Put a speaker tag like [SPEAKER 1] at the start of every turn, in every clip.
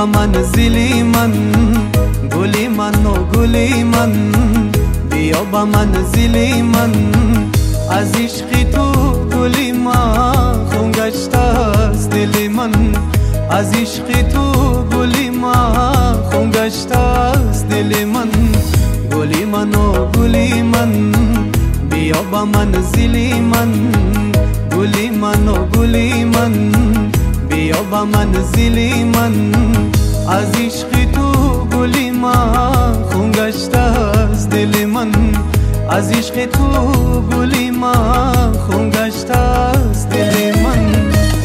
[SPEAKER 1] با منزلی من، گلی من و گلی من، بیا با منزلی من. از عشق تو گلی ما خون گشته است دل من، از عشق تو گلی ما خون گشته است دل من. گلی من و گلی من، بیا با منزلی من، گلی من و گلی من، بیا با منزلی من. از عشق تو گلی ما خون گشته است دل من، از عشق تو گلی ما خون گشته است دل من.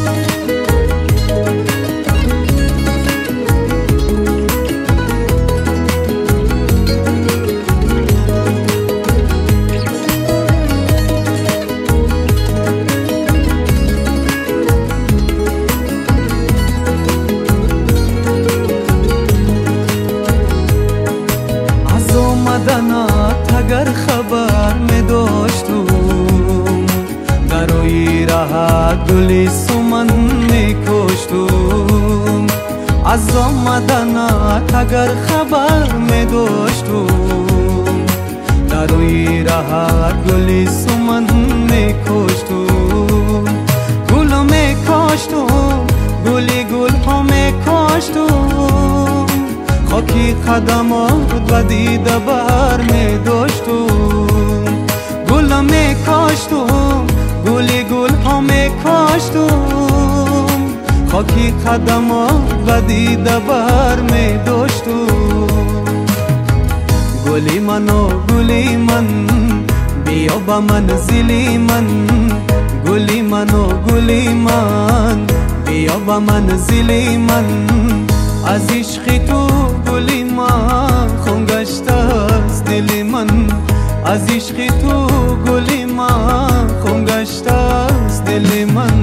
[SPEAKER 1] اگر خبر می داشتم در روی راه گلی سمن می کشتم. از آمدنت اگر خبر می داشتم در روی راه گلی سمن می کشتم. گل می کاشتم، گلی گل ها می کاشتم، خاکی قدمات و دیده بر می داشتم. گل می کاشتم، گلی گل ها می کاشتم، خاکی قدمات و دیده بر می داشتم. گلی من و گلی من، بیا با منزلی من، گلی من و گلی من، بیا با منزلی من. از عشق تو گلی ما خون گشته است دل من، از عشق تو گلی ما خون گشته است دل من.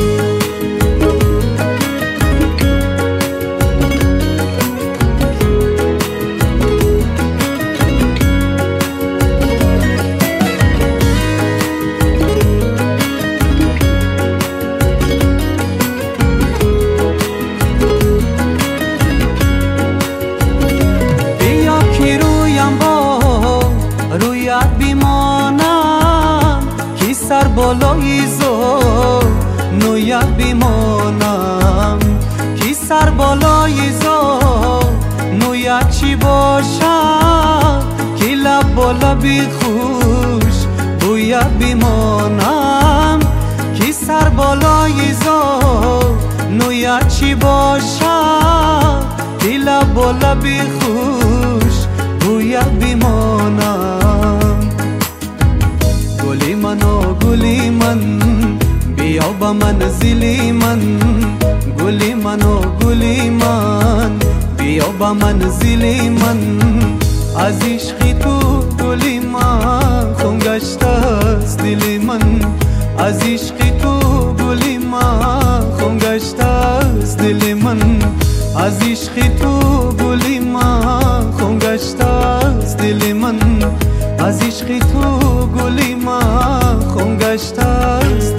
[SPEAKER 1] سر بالای زو نویت بیمانم، کی سر بالای زو نویت چی باشد، کی لب بالا بی خوش بویت بیمانم. کی سر بالای زو نویت چی باشد، کی لب بالا بی خوش بویت بیمانم. گلی من و گلی من، بیا با منزلی من، گلی من و گلی من، بیا با منزلی من. از عشق تو گلی ما خون گشته است دل من، از عشق تو گلی ما خون گشته است دل من، از عشق تو گلی ما خون گشته است دل من، از عشق تو گلی ما خون گشته است